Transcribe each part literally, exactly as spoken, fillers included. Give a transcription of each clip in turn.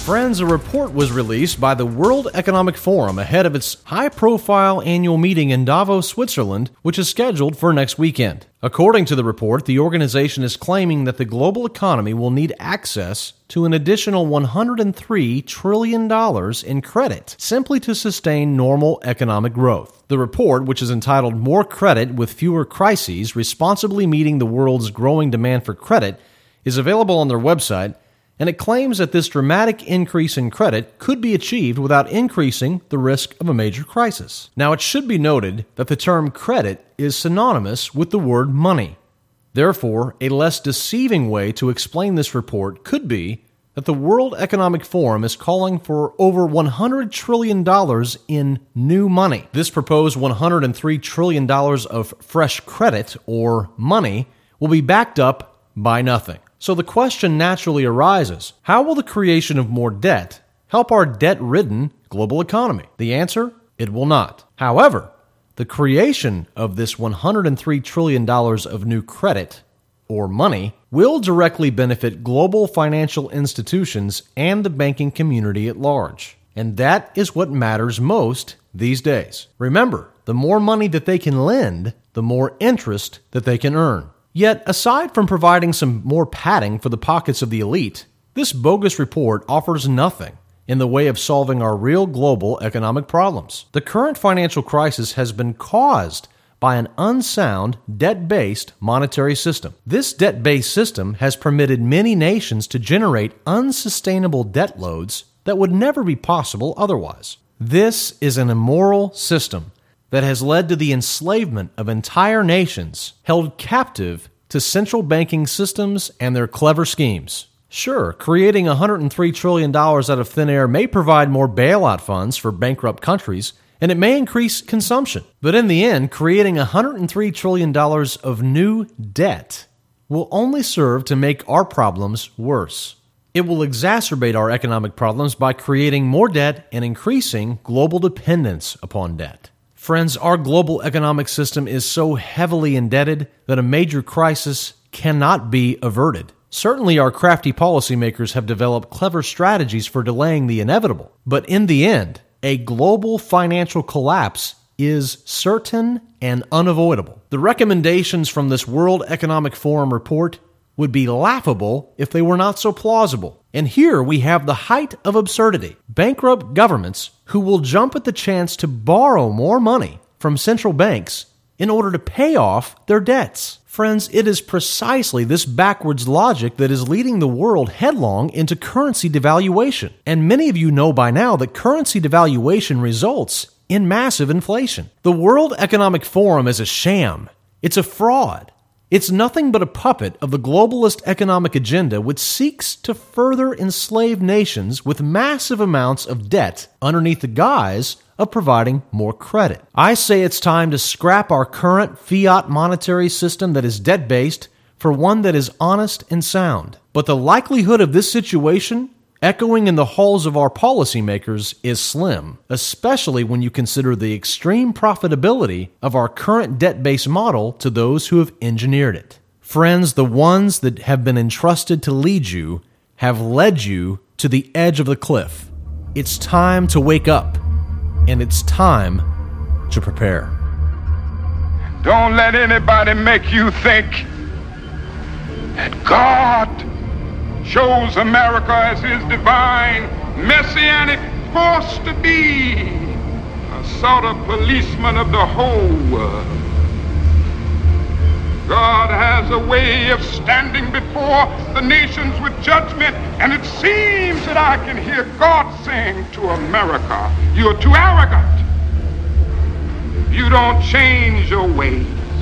Friends, a report was released by the World Economic Forum ahead of its high-profile annual meeting in Davos, Switzerland, which is scheduled for next weekend. According to the report, the organization is claiming that the global economy will need access to an additional one hundred three trillion dollars in credit simply to sustain normal economic growth. The report, which is entitled More Credit with Fewer Crises, Responsibly Meeting the World's Growing Demand for Credit, is available on their website, and it claims that this dramatic increase in credit could be achieved without increasing the risk of a major crisis. Now, it should be noted that the term credit is synonymous with the word money. Therefore, a less deceiving way to explain this report could be that the World Economic Forum is calling for over one hundred trillion dollars in new money. This proposed one hundred three trillion dollars of fresh credit, or money, will be backed up by nothing. So the question naturally arises, how will the creation of more debt help our debt-ridden global economy? The answer, it will not. However, the creation of this one hundred three trillion dollars of new credit, or money, will directly benefit global financial institutions and the banking community at large. And that is what matters most these days. Remember, the more money that they can lend, the more interest that they can earn. Yet, aside from providing some more padding for the pockets of the elite, this bogus report offers nothing in the way of solving our real global economic problems. The current financial crisis has been caused by an unsound, debt-based monetary system. This debt-based system has permitted many nations to generate unsustainable debt loads that would never be possible otherwise. This is an immoral system that has led to the enslavement of entire nations held captive to central banking systems and their clever schemes. Sure, creating one hundred three trillion dollars out of thin air may provide more bailout funds for bankrupt countries, and it may increase consumption. But in the end, creating one hundred three trillion dollars of new debt will only serve to make our problems worse. It will exacerbate our economic problems by creating more debt and increasing global dependence upon debt. Friends, our global economic system is so heavily indebted that a major crisis cannot be averted. Certainly, our crafty policymakers have developed clever strategies for delaying the inevitable. But in the end, a global financial collapse is certain and unavoidable. The recommendations from this World Economic Forum report would be laughable if they were not so plausible. And here we have the height of absurdity. Bankrupt governments who will jump at the chance to borrow more money from central banks in order to pay off their debts. Friends, it is precisely this backwards logic that is leading the world headlong into currency devaluation. And many of you know by now that currency devaluation results in massive inflation. The World Economic Forum is a sham. It's a fraud. It's nothing but a puppet of the globalist economic agenda which seeks to further enslave nations with massive amounts of debt underneath the guise of providing more credit. I say it's time to scrap our current fiat monetary system that is debt-based for one that is honest and sound. But the likelihood of this situation echoing in the halls of our policymakers is slim, especially when you consider the extreme profitability of our current debt-based model to those who have engineered it. Friends, the ones that have been entrusted to lead you have led you to the edge of the cliff. It's time to wake up, and it's time to prepare. Don't let anybody make you think that God shows America as his divine, messianic force to be a sort of policeman of the whole world. God has a way of standing before the nations with judgment, and it seems that I can hear God saying to America, you're too arrogant. If you don't change your ways,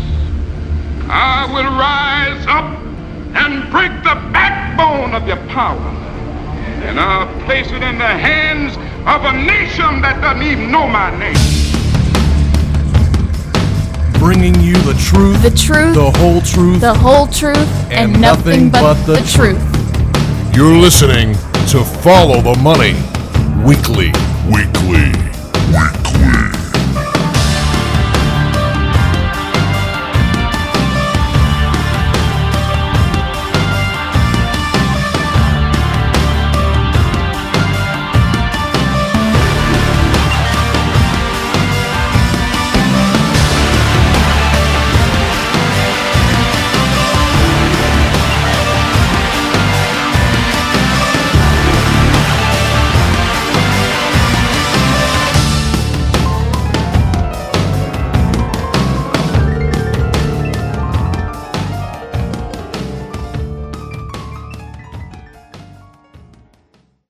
I will rise up and break the backbone of your power, and I'll place it in the hands of a nation that doesn't even know my name. Bringing you the truth, the truth, the whole truth, the whole truth, and, and nothing, nothing but, but the, the truth. truth. You're listening to Follow the Money Weekly, Weekly, Weekly.